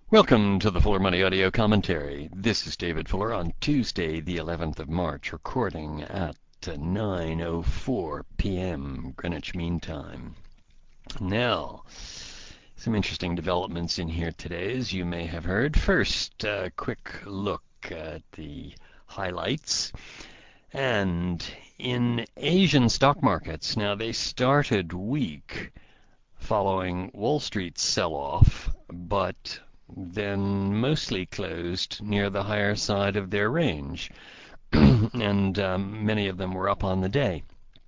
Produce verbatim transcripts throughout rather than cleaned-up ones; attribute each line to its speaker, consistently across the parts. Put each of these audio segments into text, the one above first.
Speaker 1: Welcome to the Fuller Money Audio Commentary. This is David Fuller on Tuesday, the eleventh of March, recording at nine oh four p m Greenwich Mean Time. Now, some interesting developments in here today, as you may have heard. First, a quick look at the highlights. And in Asian stock markets, now they started weak following Wall Street's sell-off, but then mostly closed near the higher side of their range, and um, many of them were up on the day.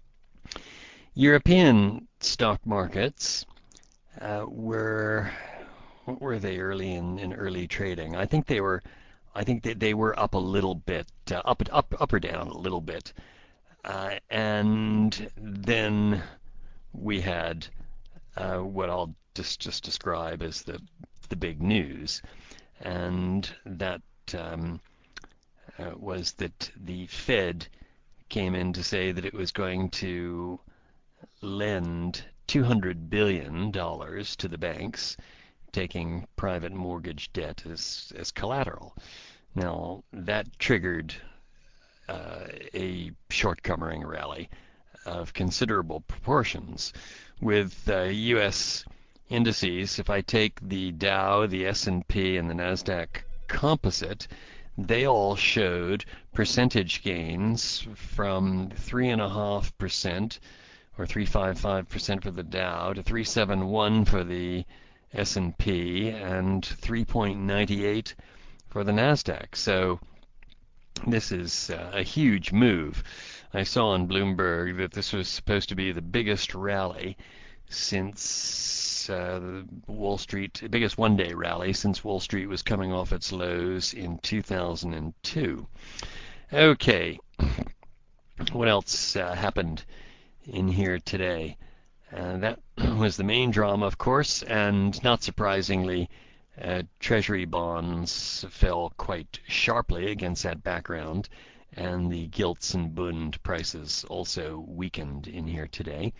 Speaker 1: European stock markets uh, were, what were they early in, in early trading? I think they were, I think that they were up a little bit, uh, up up up or down a little bit, uh, and then we had uh, what I'll just just describe as the the big news, and that um, uh, was that the Fed came in to say that it was going to lend two hundred billion dollars to the banks, taking private mortgage debt as, as collateral. Now, that triggered uh, a short-covering rally of considerable proportions, with uh, U S indices. If I take the Dow, the S and P, and the Nasdaq Composite, they all showed percentage gains from three and a half percent or three point five five percent for the Dow to three point seven one for the S and P and three point nine eight for the Nasdaq. So this is uh, a huge move. I saw on Bloomberg that this was supposed to be the biggest rally since uh, the Wall Street, the biggest one-day rally since Wall Street was coming off its lows in two thousand two. Okay, what else uh, happened in here today? Uh, that was the main drama, of course, and not surprisingly, uh, Treasury bonds fell quite sharply against that background, and the gilts and Bund prices also weakened in here today.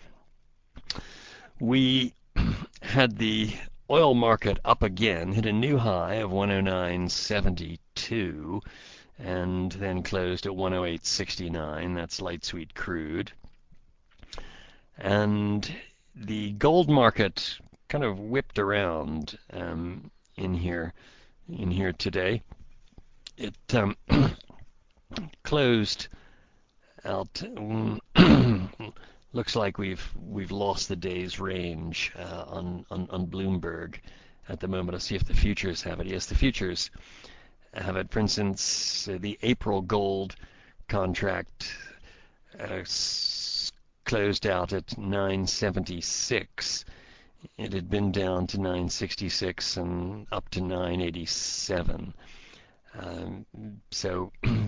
Speaker 1: We had the oil market up again, hit a new high of one oh nine seventy-two, and then closed at one oh eight sixty-nine. That's light sweet crude. And the gold market kind of whipped around um, in here in here today. It um, closed out. Looks like we've we've lost the day's range uh, on, on on Bloomberg at the moment. Let's see if the futures have it. Yes, the futures have it. For instance, uh, the April gold contract uh, s- closed out at nine seventy-six. It had been down to nine sixty-six and up to nine eighty-seven. Um, so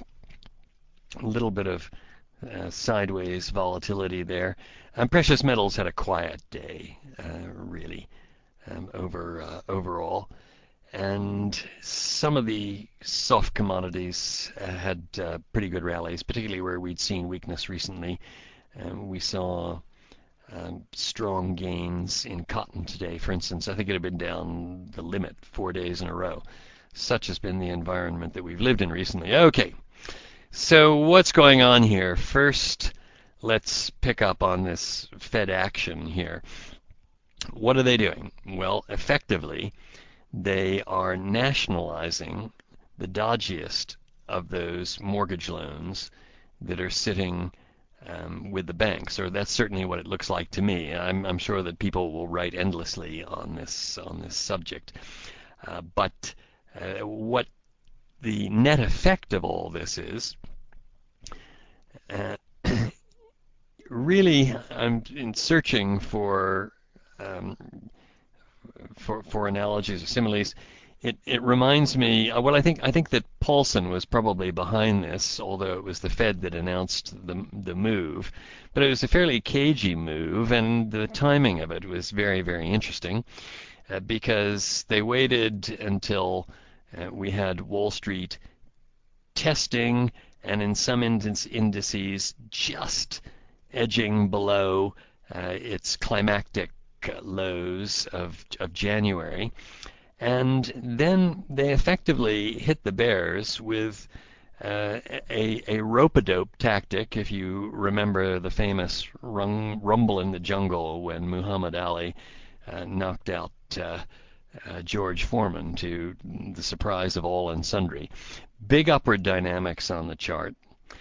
Speaker 1: a little bit of uh, sideways volatility there. Um, precious metals had a quiet day, uh, really, um, over uh, overall, and some of the soft commodities uh, had uh, pretty good rallies, particularly where we'd seen weakness recently. Um, we saw um, strong gains in cotton today, for instance. I think it had been down the limit four days in a row. Such has been the environment that we've lived in recently. Okay. So what's going on here? First, let's pick up on this Fed action here. What are they doing? Well, effectively, they are nationalizing the dodgiest of those mortgage loans that are sitting um, with the banks, or that's certainly what it looks like to me. I'm, I'm sure that people will write endlessly on this on this subject, uh, but uh, what the net effect of all this is, uh, really, I'm in searching for um, for for analogies or similes. It it reminds me. uh, Well, I think I think that Paulson was probably behind this, although it was the Fed that announced the the move. But it was a fairly cagey move, and the timing of it was very very interesting, uh, because they waited until uh, we had Wall Street testing, and in some indices just edging below uh, its climactic lows of, of January. And then they effectively hit the bears with uh, a, a rope-a-dope tactic, if you remember the famous rung, rumble in the jungle when Muhammad Ali uh, knocked out uh, uh, George Foreman to the surprise of all and sundry. Big upward dynamics on the chart.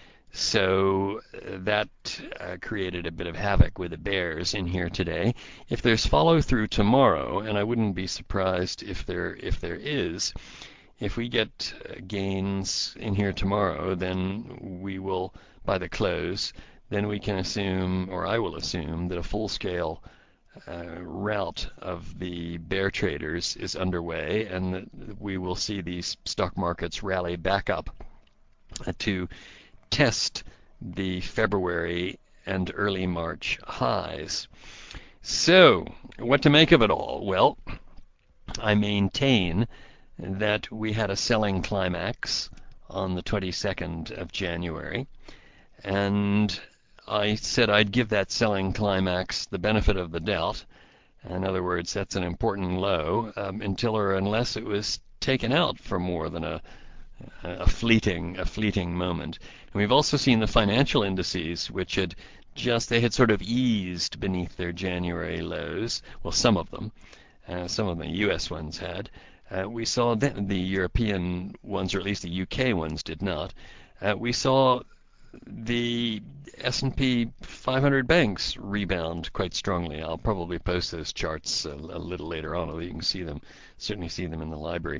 Speaker 1: So uh, that uh, created a bit of havoc with the bears in here today. If there's follow through tomorrow, and I wouldn't be surprised if there if there is, if we get uh, gains in here tomorrow, then we will, by the close, then we can assume, or I will assume, that a full-scale uh, rout of the bear traders is underway, and that we will see these stock markets rally back up uh, to test the February and early March highs. So, what to make of it all? Well, I maintain that we had a selling climax on the twenty-second of January, and I said I'd give that selling climax the benefit of the doubt. In other words, that's an important low um, until or unless it was taken out for more than a, a fleeting a fleeting moment. And we've also seen the financial indices, which had just they had sort of eased beneath their January lows. Well, some of them, uh, some of the U S ones had. Uh, we saw that the European ones, or at least the U K ones, did not. Uh, we saw the S and P five hundred banks rebound quite strongly. I'll probably post those charts a, a little later on, although you can see them, certainly see them in the library.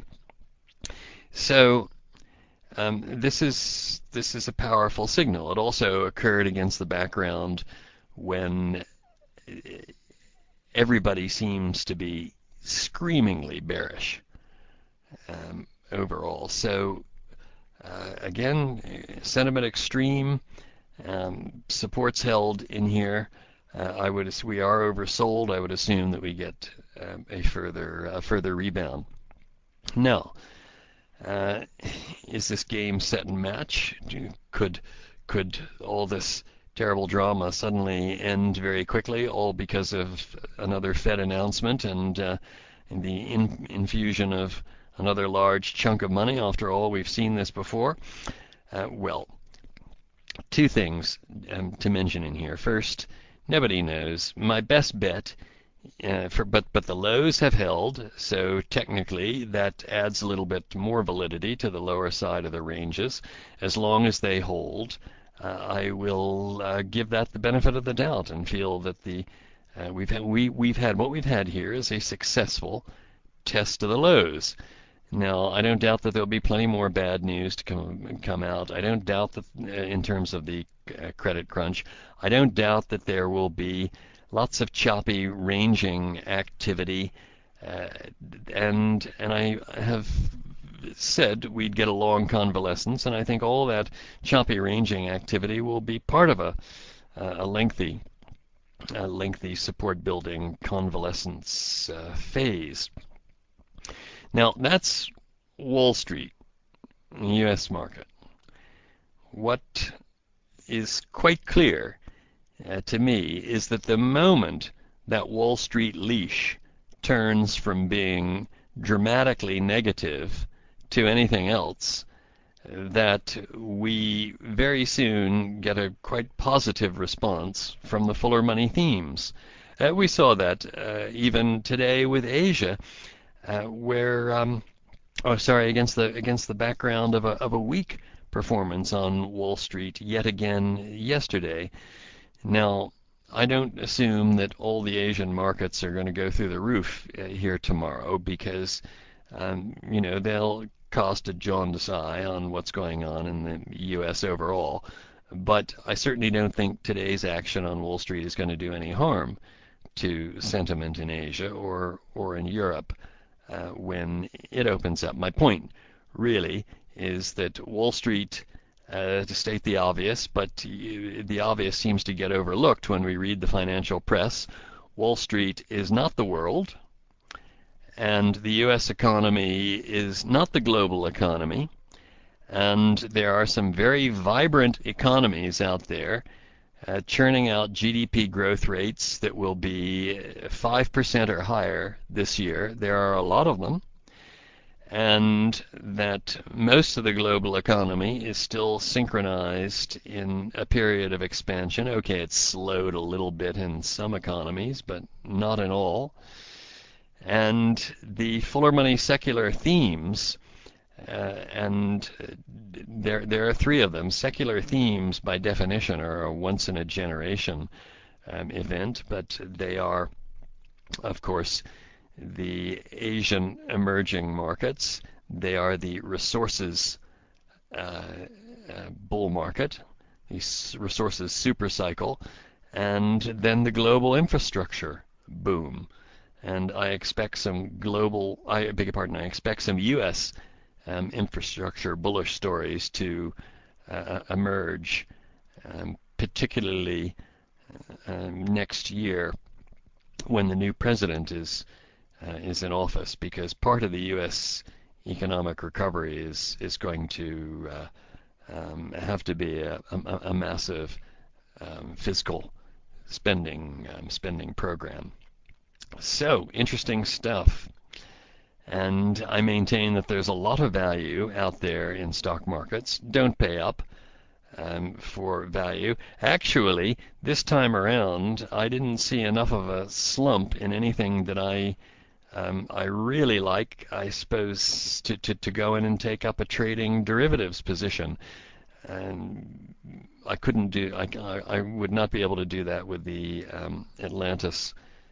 Speaker 1: So um, this is this is a powerful signal. It also occurred against the background when everybody seems to be screamingly bearish um, overall. So uh, again, sentiment extreme, um, supports held in here. Uh, I would we are oversold. I would assume that we get um, a further uh, further rebound. Now, uh, is this game set and match? Could could all this terrible drama suddenly end very quickly, all because of another Fed announcement and, uh, and the in, infusion of another large chunk of money? After all, we've seen this before. Uh, well, two things um, to mention in here. First, nobody knows. My best bet, uh, for, but but the lows have held, so technically that adds a little bit more validity to the lower side of the ranges. As long as they hold, uh, I will uh, give that the benefit of the doubt and feel that the uh, we've had, we we've had what we've had here is a successful test of the lows. Now, I don't doubt that there'll be plenty more bad news to come come out. I don't doubt that uh, in terms of the uh, credit crunch, I don't doubt that there will be lots of choppy ranging activity, uh, and and I have said we'd get a long convalescence, and I think all that choppy ranging activity will be part of a a lengthy a lengthy support building convalescence uh, phase. Now, that's Wall Street, the U S market. What is quite clear uh, to me is that the moment that Wall Street leash turns from being dramatically negative to anything else, that we very soon get a quite positive response from the fuller money themes. Uh, we saw that uh, even today with Asia, uh, where um, oh sorry against the against the background of a of a weak performance on Wall Street yet again yesterday. Now, I don't assume that all the Asian markets are going to go through the roof uh, here tomorrow, because um, you know they'll cast a jaundiced eye on what's going on in the U S overall. But I certainly don't think today's action on Wall Street is going to do any harm to sentiment in Asia or or in Europe uh, when it opens up. My point really is that Wall Street, uh, to state the obvious, but the obvious seems to get overlooked when we read the financial press, Wall Street is not the world, and the U S economy is not the global economy, and there are some very vibrant economies out there uh, churning out G D P growth rates that will be five percent or higher this year. There are a lot of them. and that most of the global economy is still synchronized in a period of expansion. Okay, it's slowed a little bit in some economies, but not in all. And the Fuller Money secular themes, uh, and there there are three of them. Secular themes, by definition, are a once in a generation um, event, but they are, of course, the Asian emerging markets. They are the resources uh, uh, bull market, the resources super cycle, and then the global infrastructure boom. And I expect some global, I beg your pardon, I expect some U S um, infrastructure bullish stories to uh, emerge, um, particularly um, next year when the new president is uh, is in office, because part of the U S economic recovery is is going to uh, um, have to be a, a, a massive um, fiscal spending um, spending program. So interesting stuff. And I maintain that there's a lot of value out there in stock markets. Don't pay up um, for value. Actually, this time around, I didn't see enough of a slump in anything that I um, I really like, I suppose, to, to, to go in and take up a trading derivatives position. And I couldn't do, I, I would not be able to do that with the um, Atlantis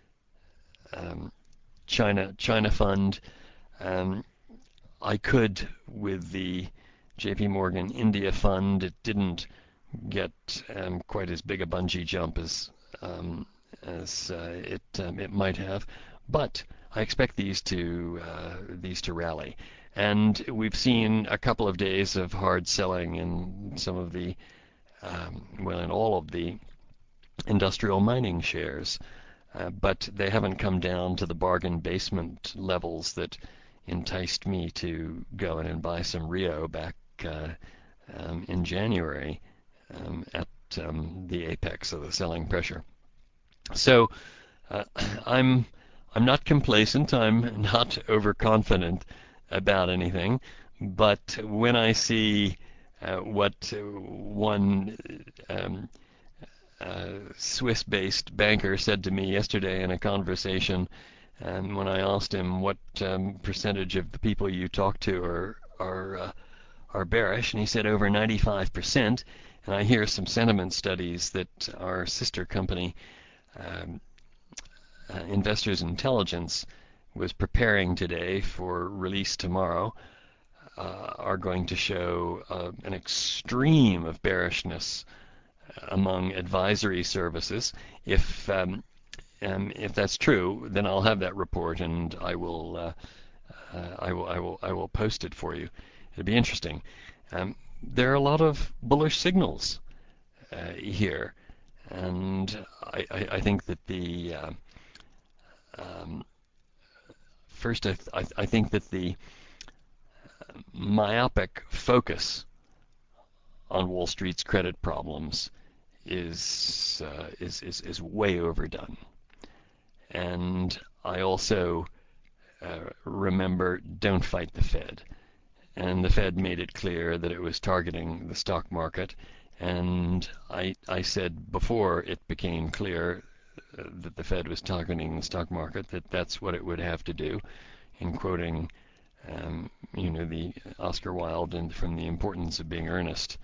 Speaker 1: um, China China fund. Um, I could with the J P Morgan India fund. It didn't get um, quite as big a bungee jump as um, as uh, it um, it might have, but I expect these to uh, these to rally. And we've seen a couple of days of hard selling in some of the um, well, in all of the industrial mining shares, uh, but they haven't come down to the bargain basement levels that enticed me to go in and buy some Rio back uh, um, in January um, at um, the apex of the selling pressure. So uh, I'm I'm not complacent. I'm not overconfident about anything. But when I see uh, what one um, uh, Swiss-based banker said to me yesterday in a conversation, and when I asked him what um, percentage of the people you talk to are are uh, are bearish, and he said over ninety-five percent. And I hear some sentiment studies that our sister company, um, uh, Investors Intelligence, was preparing today for release tomorrow, uh, are going to show uh, an extreme of bearishness among advisory services. If um, um, if that's true, then I'll have that report, and I will uh, uh, I will I will I will post it for you. It'll be interesting. Um, there are a lot of bullish signals uh, here, and I, I, I think that the uh, um, first I, I, I think that the myopic focus on Wall Street's credit problems is uh, is, is is way overdone. And I also uh, remember, don't fight the Fed. And the Fed made it clear that it was targeting the stock market. And I I said before it became clear uh, that the Fed was targeting the stock market that that's what it would have to do, in quoting um, you know the Oscar Wilde and from The Importance of Being Earnest.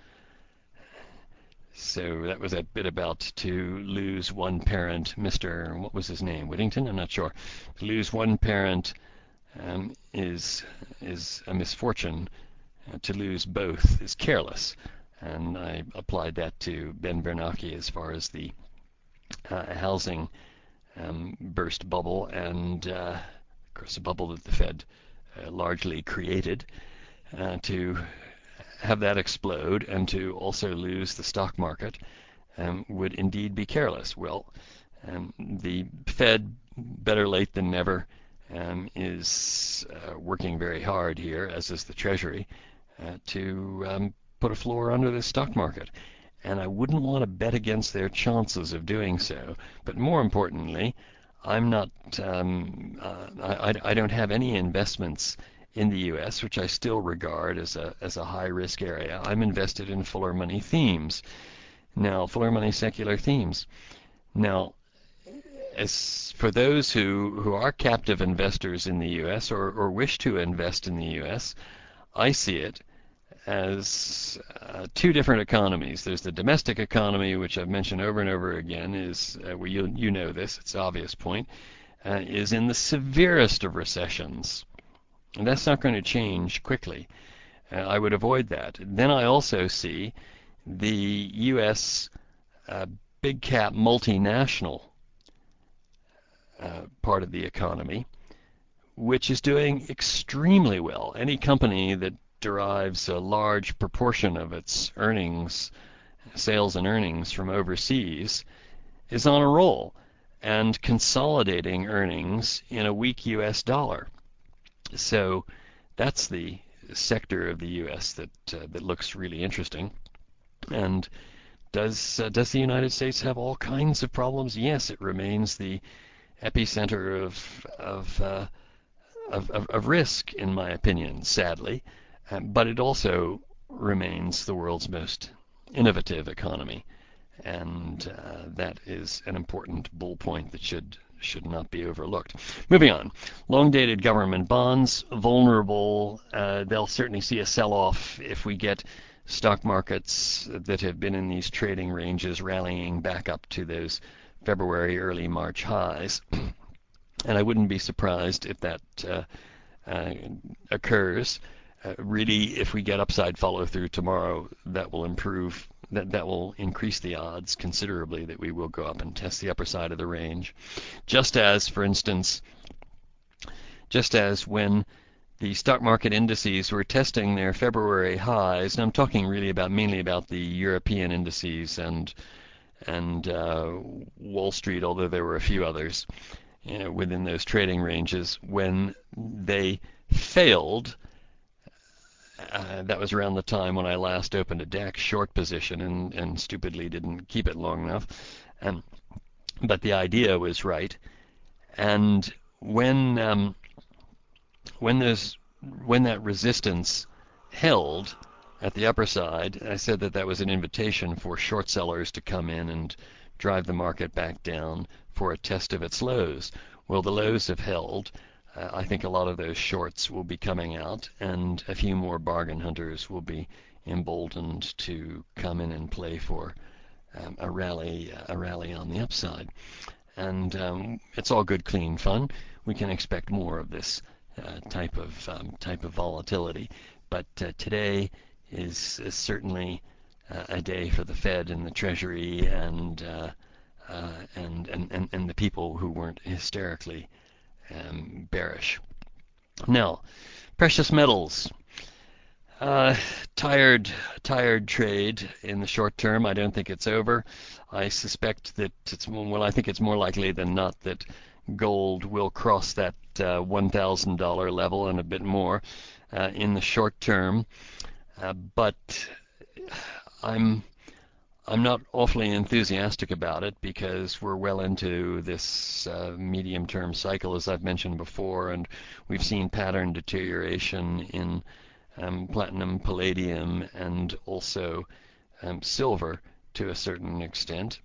Speaker 1: So that was a bit about to lose one parent, Mister What was his name? Whittington? I'm not sure. To lose one parent um, is is a misfortune. Uh, to lose both is careless. And I applied that to Ben Bernanke as far as the uh, housing um, burst bubble, and uh, of course a bubble that the Fed uh, largely created uh, to have that explode and to also lose the stock market um, would indeed be careless. Well, um, the Fed, better late than never, um, is uh, working very hard here, as is the Treasury, uh, to um, put a floor under the stock market. And I wouldn't want to bet against their chances of doing so. But more importantly, I'm not, um, uh, I, I don't have any investments in the U S, which I still regard as a as a high risk area. I'm invested in fuller money themes. Now, fuller money secular themes. Now, as for those who, who are captive investors in the U S or, or wish to invest in the U S, I see it as uh, two different economies. There's the domestic economy, which I've mentioned over and over again, is uh, well, you you know this, it's an obvious point, uh, is in the severest of recessions, and that's not going to change quickly. Uh, I would avoid that. Then I also see the U S uh, big cap multinational uh, part of the economy, which is doing extremely well. Any company that derives a large proportion of its earnings, sales and earnings from overseas, is on a roll and consolidating earnings in a weak U S dollar. So that's the sector of the U S that uh, that looks really interesting. And does uh, does the United States have all kinds of problems? Yes, it remains the epicenter of of uh, of, of, of risk, in my opinion, sadly. Um, but it also remains the world's most innovative economy, and uh, that is an important bull point that should should not be overlooked. Moving on, long-dated government bonds, vulnerable. Uh, they'll certainly see a sell-off if we get stock markets that have been in these trading ranges rallying back up to those February, early March highs. And I wouldn't be surprised if that uh, uh, occurs. Uh, really, if we get upside follow through tomorrow, that will improve, that, that will increase the odds considerably that we will go up and test the upper side of the range. Just as, for instance, just as when the stock market indices were testing their February highs, and I'm talking really about mainly about the European indices and and uh, Wall Street, although there were a few others, you know, within those trading ranges, when they failed. Uh, that was around the time when I last opened a D A X short position and, and stupidly didn't keep it long enough. Um, but the idea was right. And when um, when those when that resistance held at the upper side, I said that that was an invitation for short sellers to come in and drive the market back down for a test of its lows. Well, the lows have held. Uh, I think a lot of those shorts will be coming out, and a few more bargain hunters will be emboldened to come in and play for um, a rally, a rally on the upside. And um, it's all good, clean fun. We can expect more of this uh, type of um, type of volatility. But uh, today is, is certainly uh, a day for the Fed and the Treasury and uh, uh, and, and, and and the people who weren't hysterically um, bearish. Now, precious metals. Uh, tired, tired trade in the short term. I don't think it's over. I suspect that it's well. I think it's more likely than not that gold will cross that uh, one thousand dollar level and a bit more uh, in the short term. Uh, but I'm I'm not awfully enthusiastic about it because we're well into this uh, medium-term cycle, as I've mentioned before, and we've seen pattern deterioration in um, platinum, palladium, and also um, silver to a certain extent.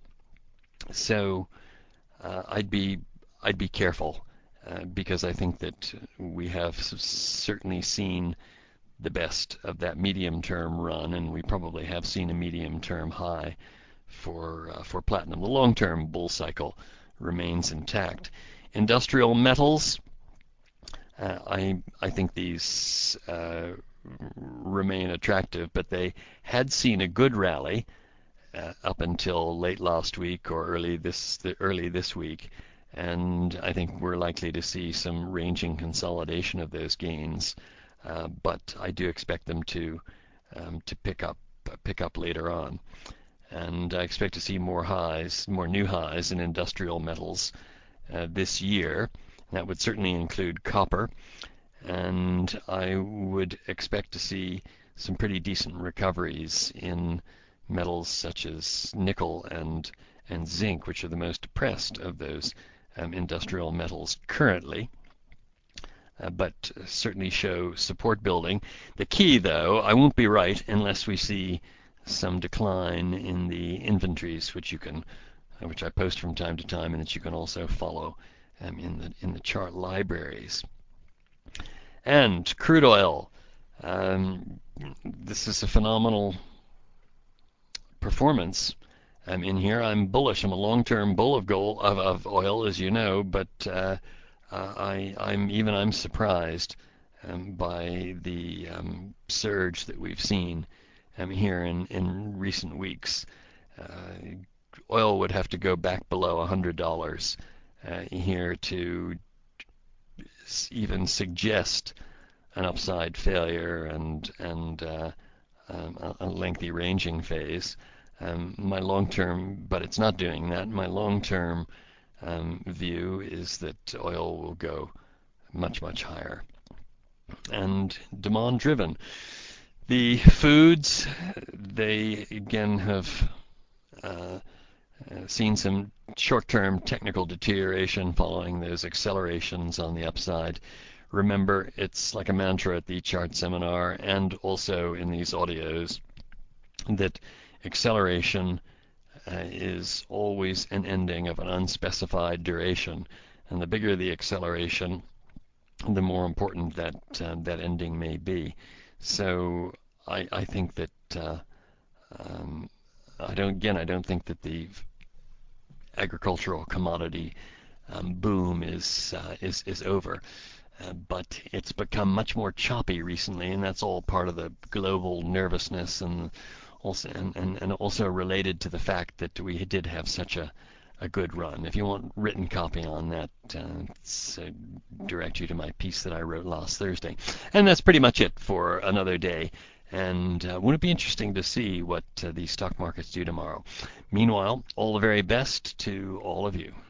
Speaker 1: So uh, I'd be I'd be careful uh, because I think that we have certainly seen the best of that medium-term run, and we probably have seen a medium-term high for uh, for platinum. The long-term bull cycle remains intact. Industrial metals, uh, I I think these uh, remain attractive, but they had seen a good rally uh, up until late last week or early this early this week, and I think we're likely to see some ranging consolidation of those gains. Uh, but I do expect them to um, to pick up uh, pick up later on, and I expect to see more highs, more new highs in industrial metals uh, this year. That would certainly include copper, and I would expect to see some pretty decent recoveries in metals such as nickel and and zinc, which are the most depressed of those um, industrial metals currently. uh, but certainly show support building. The key, though, I won't be right unless we see some decline in the inventories, which you can, uh, which I post from time to time, and that you can also follow um, in the in the chart libraries. And crude oil. Um, this is a phenomenal performance um, in here. I'm bullish. I'm a long-term bull of gold of, of oil, as you know, but uh, uh, I, I'm even I'm surprised um, by the um, surge that we've seen um, here in, in recent weeks. Uh, Oil would have to go back below one hundred dollars uh, here to even suggest an upside failure and and uh, um, a, a lengthy ranging phase. Um, my long-term, but it's not doing that. My long-term um, view is that oil will go much, much higher. And demand-driven. The foods, they again have uh, seen some short-term technical deterioration following those accelerations on the upside. Remember, it's like a mantra at the chart seminar and also in these audios that acceleration uh, is always an ending of an unspecified duration, and the bigger the acceleration, the more important that uh, that ending may be. So I, I think that uh, um, I don't again I don't think that the agricultural commodity um, boom is uh, is is over. Uh, but it's become much more choppy recently, and that's all part of the global nervousness, and also and, and, and also related to the fact that we did have such a, a good run. If you want written copy on that, uh, uh, direct you to my piece that I wrote last Thursday. And that's pretty much it for another day. And uh, wouldn't it be interesting to see what uh, these stock markets do tomorrow? Meanwhile, all the very best to all of you.